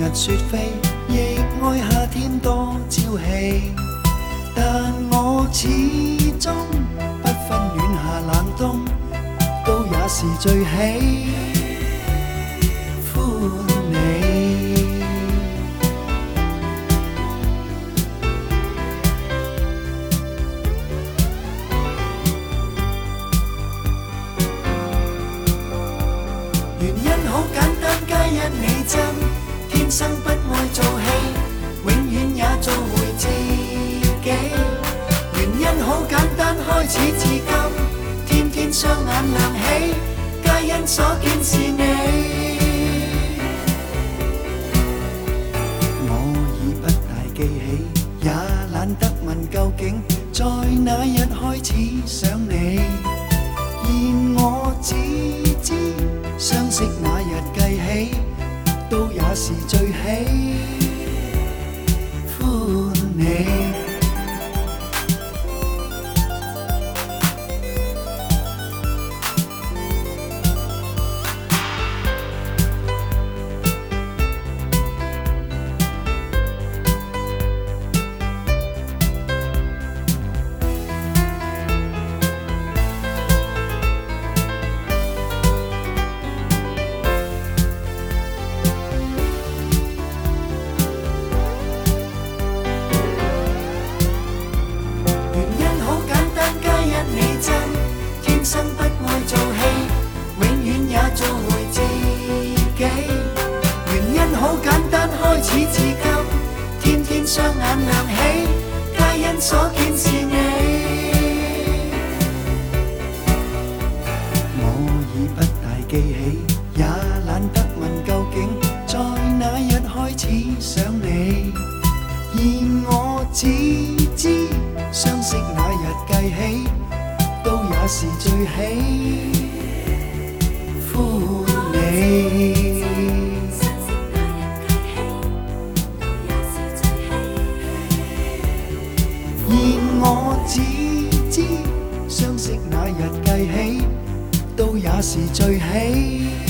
日雪飛，亦愛夏天多朝氣。但我始終不分暖夏冷冬，都也是最喜歡你。原因好簡單，皆因你真，天生不愛做戲，永遠也做回自己。原因好簡單，開始至今，天天雙眼亮起，皆因所見是你。我已不大記起，也懶得問究竟，在哪日開始想你。然我只知，相識那日計起，都也是最喜歡你。天生不愛做戲，永遠也做回自己。原因好簡單，開始至今，天天雙眼亮起，皆因所見是你。我已不大記起，也懶得問究竟，在哪日開始想你。然我只知，相識那日計起，都也是最喜歡你。然我只知，相識那日計起，都也是最喜。